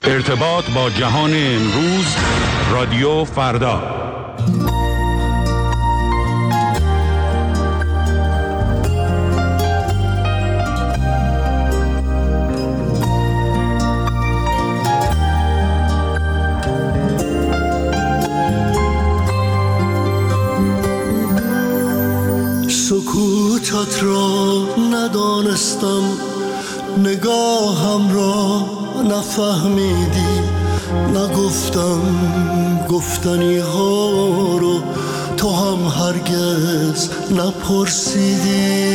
ارتباط با جهان امروز، رادیو فردا. سکوتت را ندانستم، نگاهم را نفهمیدی، نگفتم گفتنی ها رو تو هم هرگز نپرسیدی.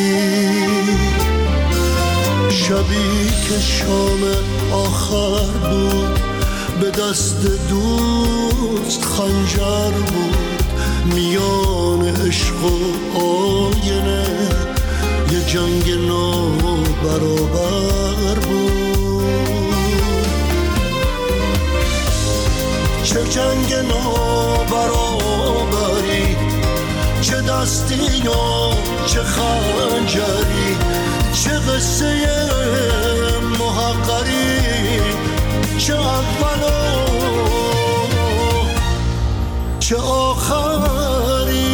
شبی که شام آخر بود، به دست دوست خنجر بود، میان عشق و آینه یه جنگ نابرابر بود. چه جنگ نابرابری، چه دستی یا چه خنجری، چه قصه محقری، چه اول و چه آخری.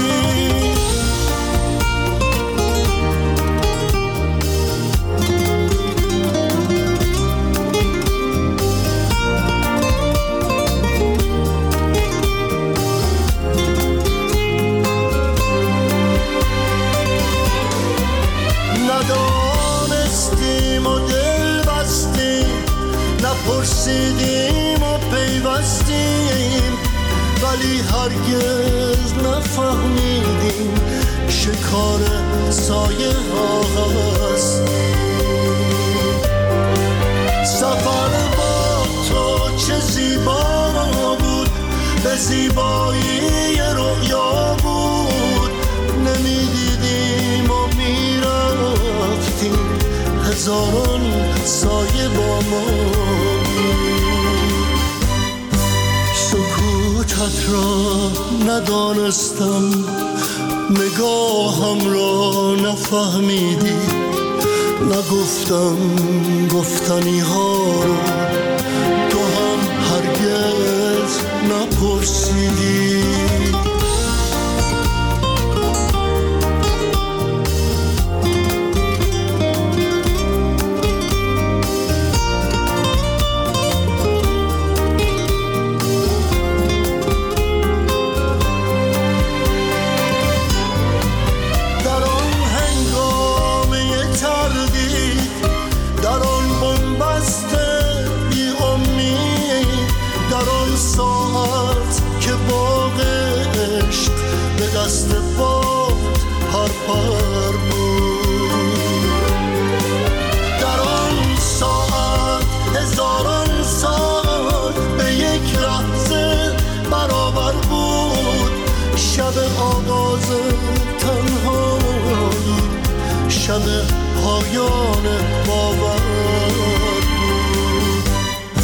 ندانستیم و دل بستیم، نپرسیدیم و پیوستیم، ولی هرگز نفهمیدیم شکار سایه ها هستیم. سفر با تو چه زیبا بود، به زیبایی رؤیا بود، نمیدیدیم و میرفتیم، هزاران سایه با ما بود. سکوتت را ندانستم، نگاهم را نفهمیدی، نگفتم گفتنی ها رو تو هم هرگز نپرسیدی. شب پایان باور بود.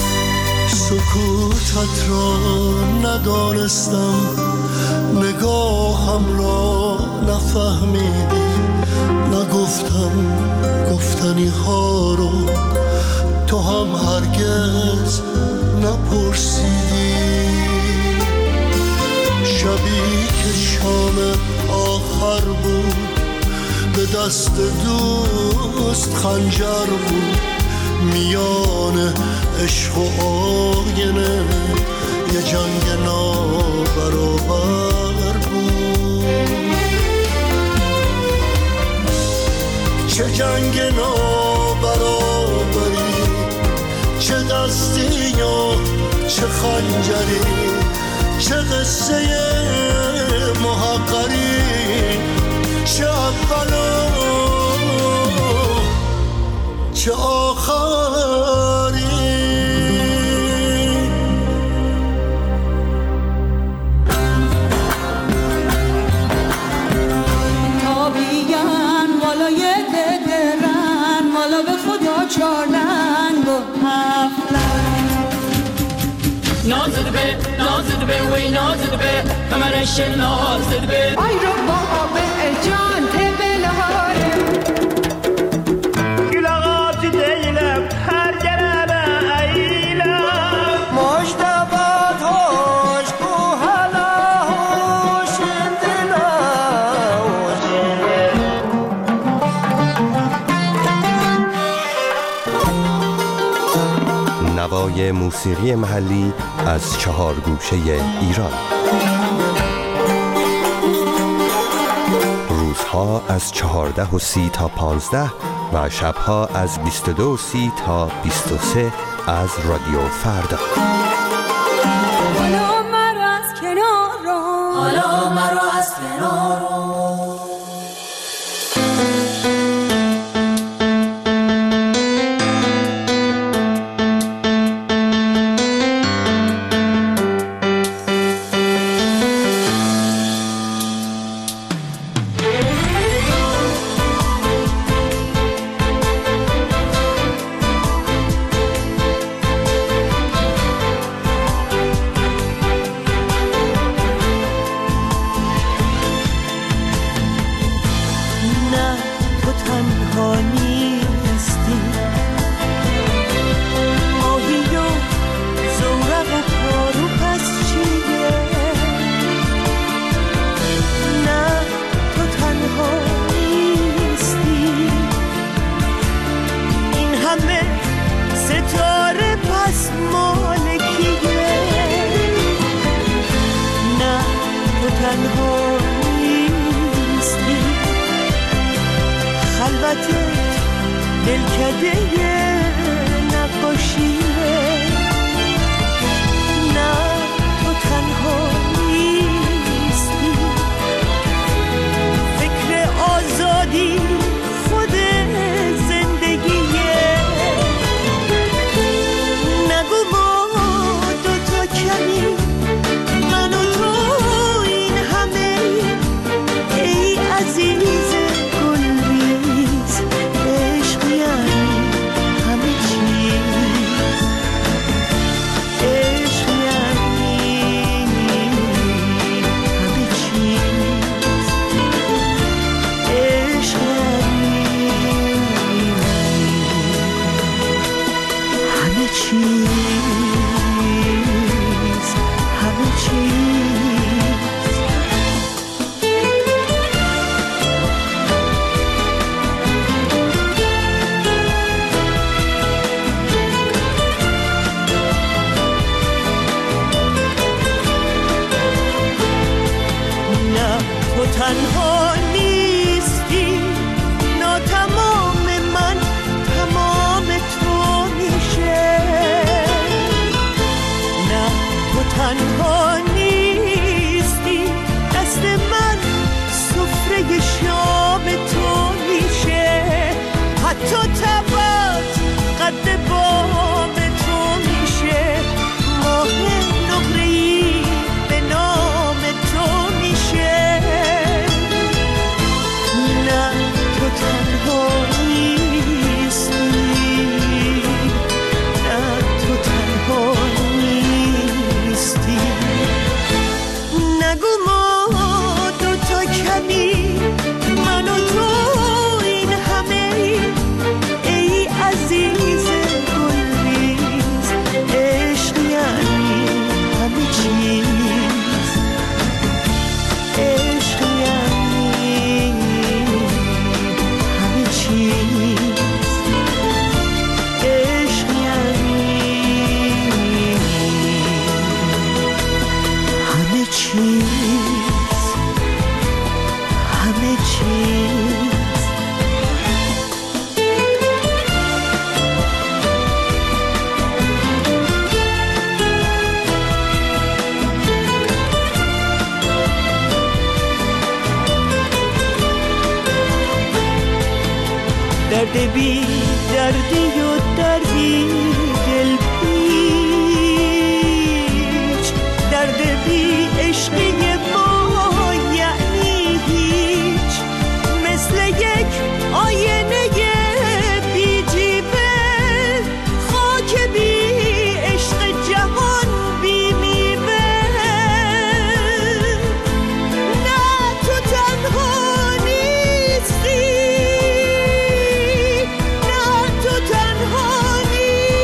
سکوتت را ندانستم، نگاهم را نفهمیدی، نگفتم گفتنی ها رو تو هم هرگز نپرسیدی. شبی که شام آخر بود، به دست دوست خنجر بود، میان عشق و آینه یه جنگ نابرابر بود. چه جنگ نابرابری، چه دستی یا چه خنجری، چه قصه محقری، چه اول و چه آخری. تابیان والا یه ددرن، والا به خدا چارلنگ و هفلنگ. نازد به وی نازد به کمرش نازد به آی رو باب جان تبلهاره گل آقا دیلم هر گرم ایلا نوای موسیقی محلی از 4 گوشه ایران. روزها از 14:30 تا 15 و شبها از 22:30 تا 23 از رادیو فردا. حالا مرا از کنار رو، حالا مرا از کنار رو. تنها نیستی، ناتمام من تمام تو میشه. نه تو تنها نیستی، دست من سفره شام تو میشه. حتی تبت قد بام تو میشه. ماه نقره‌ای به نام تو میشه. نه تو تنها نیستی، نه تو تنها نیستی. نگو ما دوتا کمی، من و تو این همه ای عزیز گلریز. عشق یعنی همه چیز، عشق یعنی همه چیز، عشق یعنی همه چیز، همه چیز. درد بی دردی و دردی دل پیچ، درد بی عشقی ما یعنی هیچ. مثل یک آینه بی جیبه، خاک بی عشق جهان بی میوه. نه تو تنها نیستی، نه تو تنها نیستی.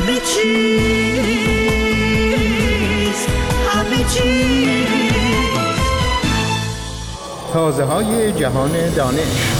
همه چیز همه چیز. تازه‌های جهان دانش.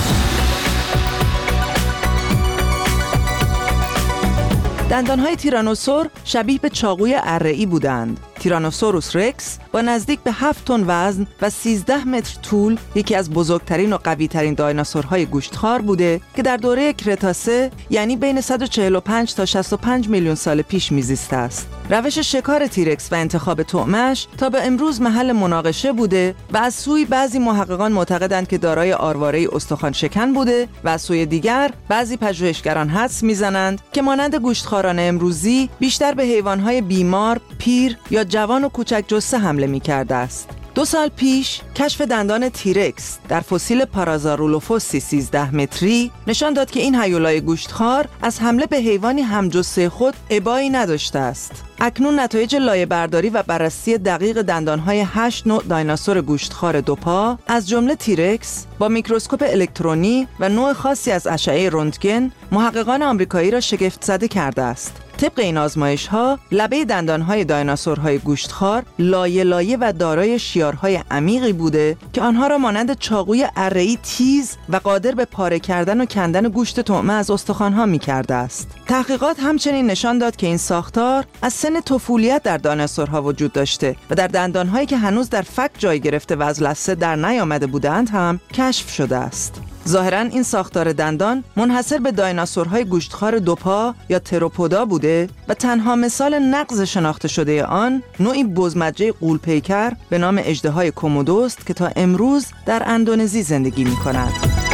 دندانهای تیرانوسور شبیه به چاقوی اره‌ای بودند. تیرانوسوروس رکس با نزدیک به 7 تن وزن و 13 متر طول یکی از بزرگترین و قوی‌ترین دایناسورهای گوشتخوار بوده که در دوره کرتاسه یعنی بین 145 تا 65 میلیون سال پیش میزیسته است. روش شکار تیرکس و انتخاب طعمش تا به امروز محل مناقشه بوده و از سوی بعضی محققان معتقدند که دارای آرواره استخوان شکن بوده و از سوی دیگر بعضی پژوهشگران حدس میزنند که مانند گوشتخواران امروزی بیشتر به حیوانهای بیمار، پیر یا جوان و کوچک جثه حمله می‌کرده است. 2 سال پیش کشف دندان تیرکس در فسیل پارازارولوفوسی 13 متری نشان داد که این هیولای گوشتخوار از حمله به حیوانی همجثه خود ابایی نداشته است. اکنون نتایج لایه‌برداری و بررسی دقیق دندانهای 8 نوع دایناسور گوشتخوار دوپا از جمله تیرکس با میکروسکوپ الکترونی و نوع خاصی از اشعه رنتگن محققان آمریکایی را شگفت زده کرده است. طبق این آزمایش‌ها لبه دندان‌های دایناسورهای گوشتخوار لایه و دارای شیارهای عمیقی بوده که آنها را مانند چاقوی اره‌ای تیز و قادر به پاره کردن و کندن گوشت طعمه از استخوان‌ها می‌کرده است. تحقیقات همچنین نشان داد که این ساختار از سن طفولیت در دایناسورها وجود داشته و در دندان‌هایی که هنوز در فک جای گرفته و از لثه در نیامده بودند هم کشف شده است. ظاهراً این ساختار دندان منحصر به دایناسورهای گوشتخوار دوپا یا تروپودا بوده و تنها مثال نقض شناخته شده آن نوعی بزمجه غول‌پیکر به نام اژدهای کومودو است که تا امروز در اندونزی زندگی می‌کند.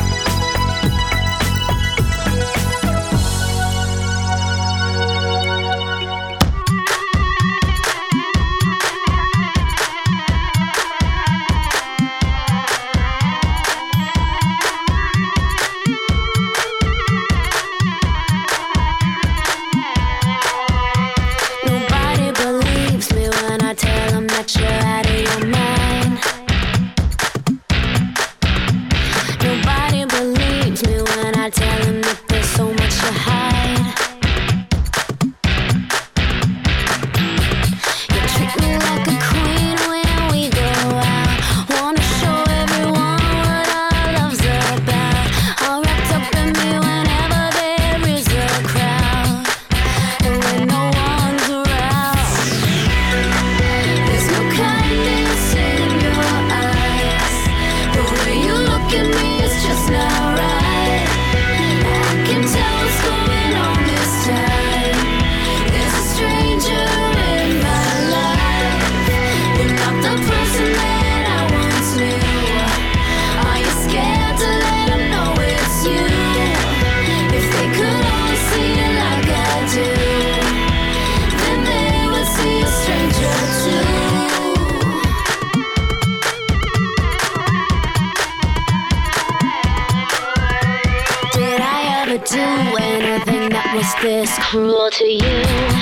This cruel to you?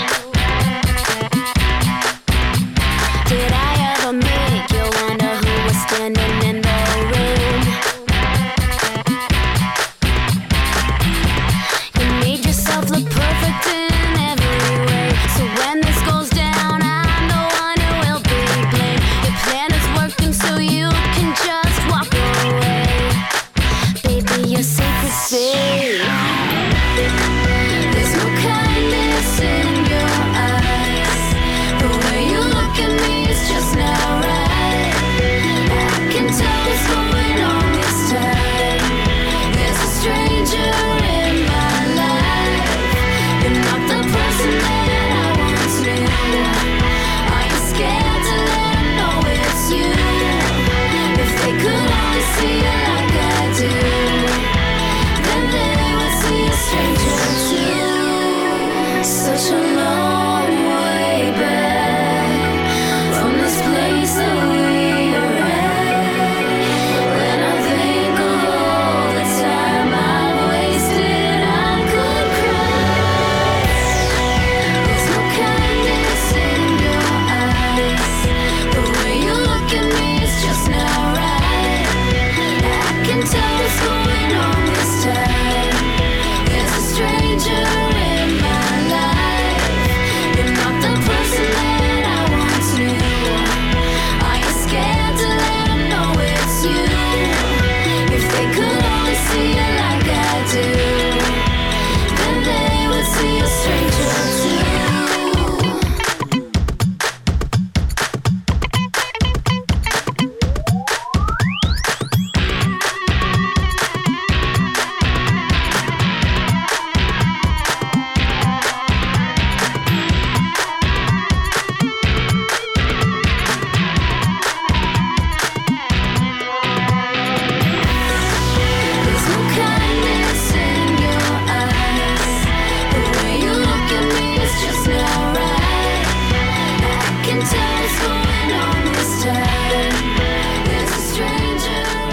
Did I ever make you wonder who was standing in the room? You made yourself look perfect in every way, so when this goes down, I'm the one who will be blamed. Your plan is working, so you can just walk away. Baby, you're sacred safe.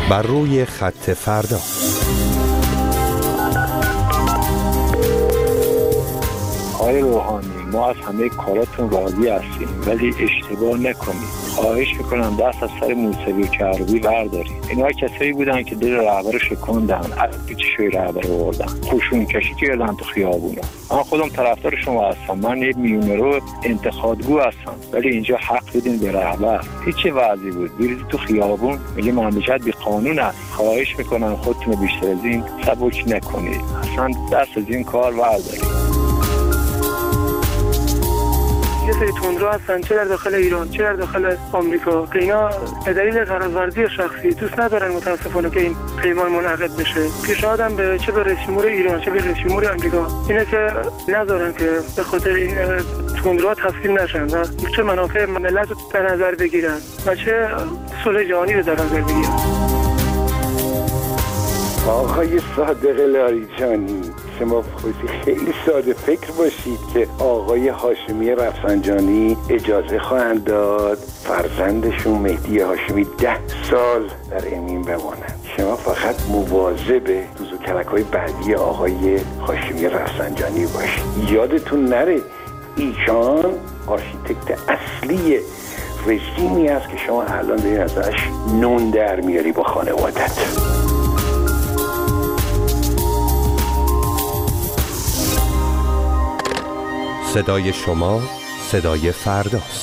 بر روی خط فردا. آقای روحانی، ما از همه کاراتون راضی هستیم ولی اشتباه نکنید. خواهش میکنم دست از سر موسیقی کروبی بردارید. اینا کسایی بودن که دل رهبر شکوندن، از پیچشوی رهبر آوردن، خوشون کشی کردن تو خیابونا. من خودم طرفدار شما هستم، من یه میونرو انتخابگو هستم، ولی اینجا حق بدین به رهبر. هیچ وضعی بود بریزید تو خیابون، میگه مملکت بی قانون است. خواهش میکنم خودتون بیشتر از این سبک نکنید، اصلا دست از این کار بردارید. یه سری تندرو هستن، چه در داخل ایران چه در داخل آمریکا، که اینا به دلیل قراردادی شخصی دوست ندارن متاسفانه که این پیمان منعقد بشه. پیشنهادم به چه به رئیس جمهور ایران چه به رئیس جمهور آمریکا اینه که نذارن که به خاطر این تندروها تفصیل نشن و چه منافع ملت رو در نظر بگیرن و چه صلح جهانی رو در نظر بگیرن. آقای صادق لاریجانی، شما خیلی ساده فکر باشید که آقای هاشمی رفسنجانی اجازه خواهند داد فرزندشون مهدی هاشمی 10 سال در امین بمانند. شما فقط مواظب دوز و کلک‌های بعدی آقای هاشمی رفسنجانی باشید. یادتون نره ایشان آرشیتکت اصلی رژیمی است که شما الان دارید ازش نون در میاری با خانوادت. صدای شما صدای فرداست.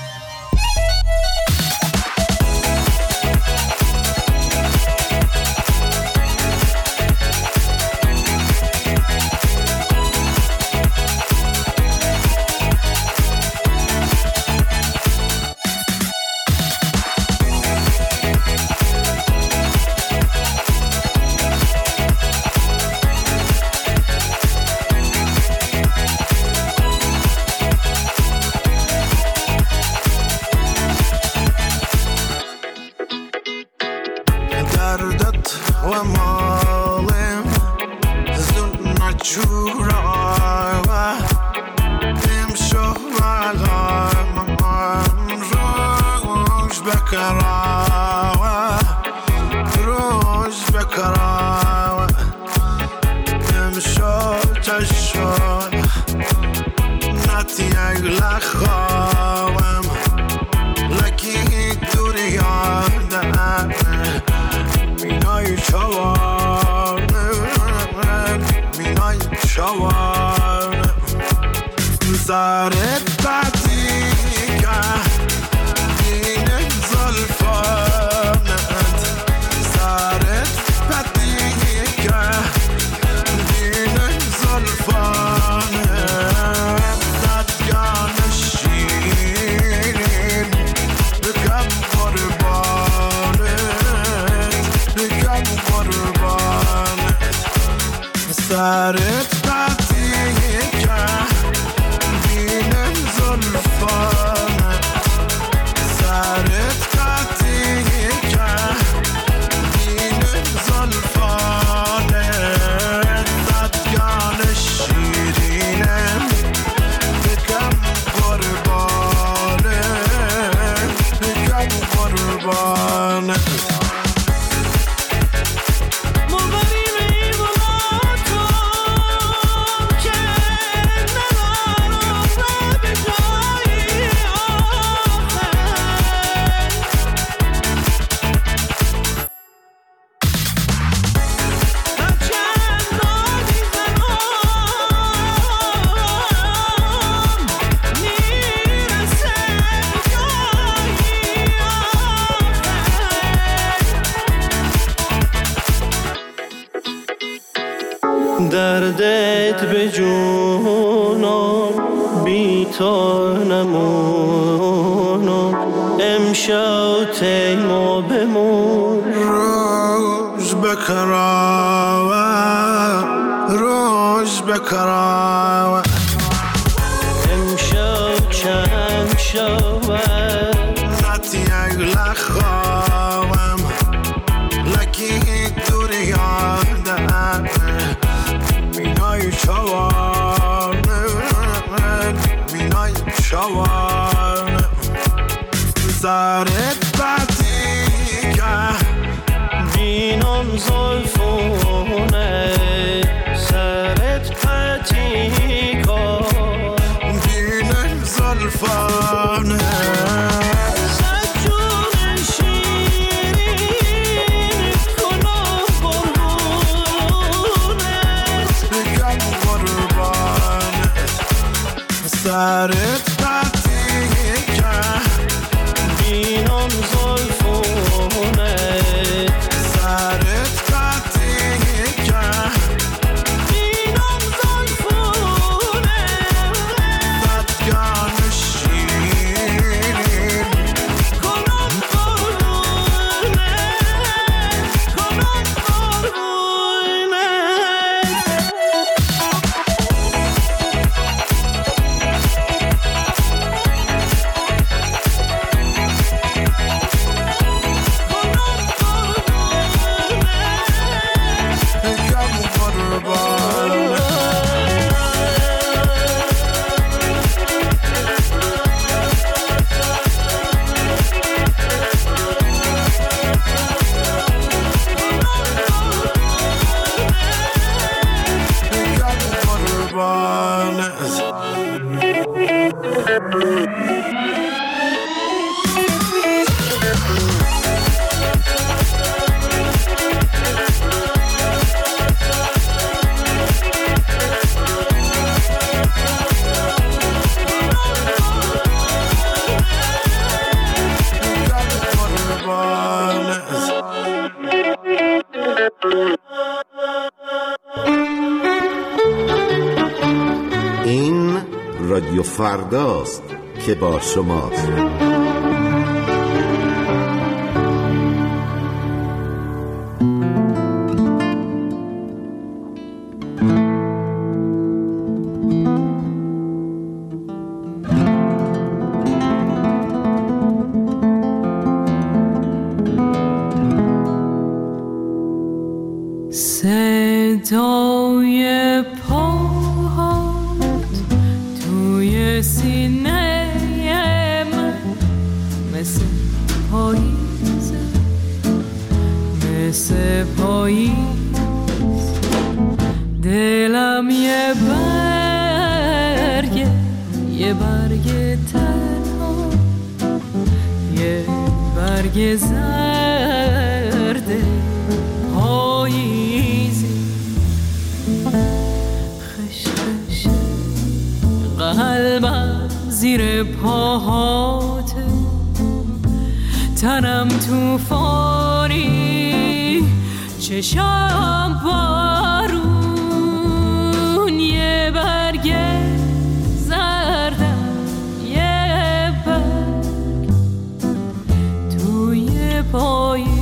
دردت به جونم بی تو نمونم امشب تیما بمون روز بکراوه روز بکراوه امشب چند شوه نتی اگل خواهم لکی دوری یادم مینای شوانه مینای شوانه زارت بدی که سرت قطعه کرد بینم زلفونه سرت قطعه کرد بینم زلفونه صدگان شیرین کنم قربونه کنم قربونه این رادیو فرداست که با شماست. صدای پاهات توی سینه من مثل پاییز مثل پاییز دلم یه برگ تنها یه برگ زرد پاییزی خشخش قلبم زیر پاهاته تنم توفانی چشام بارون یه برگ زردم یه برگ توی پاییز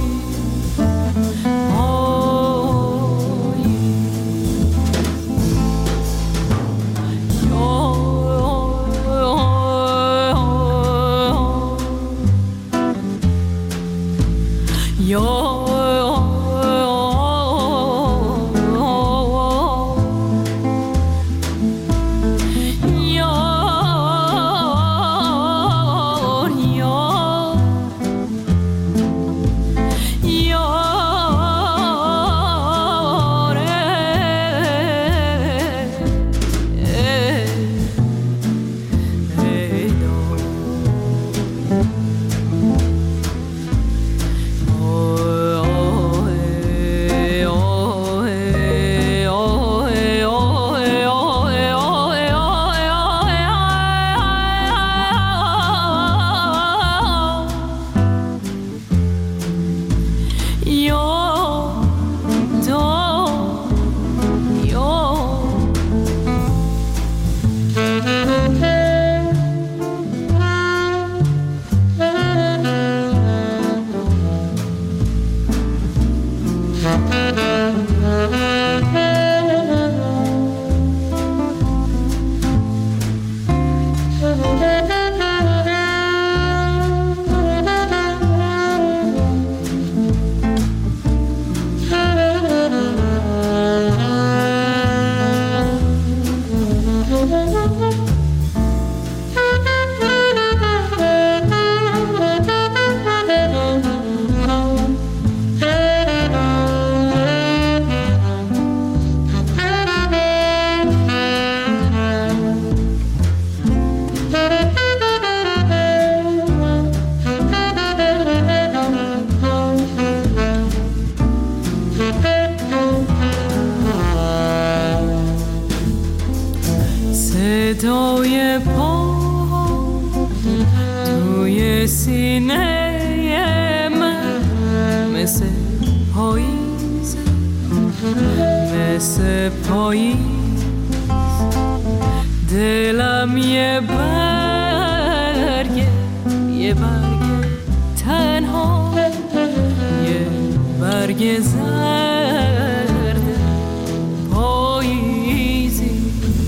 صدای پا توی سینه من مثل پاییز، مثل پاییز. دلم یه برگه تنها، یه برگ زرد پاییزی.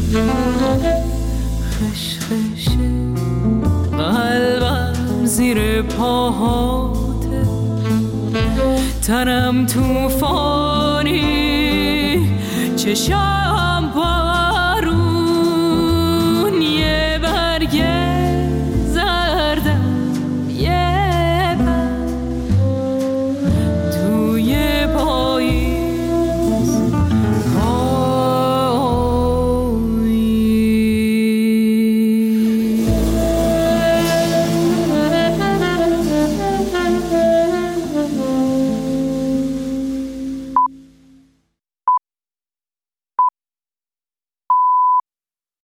خشخشه قلبم زیر پاهاته، تنم توفانی، چشم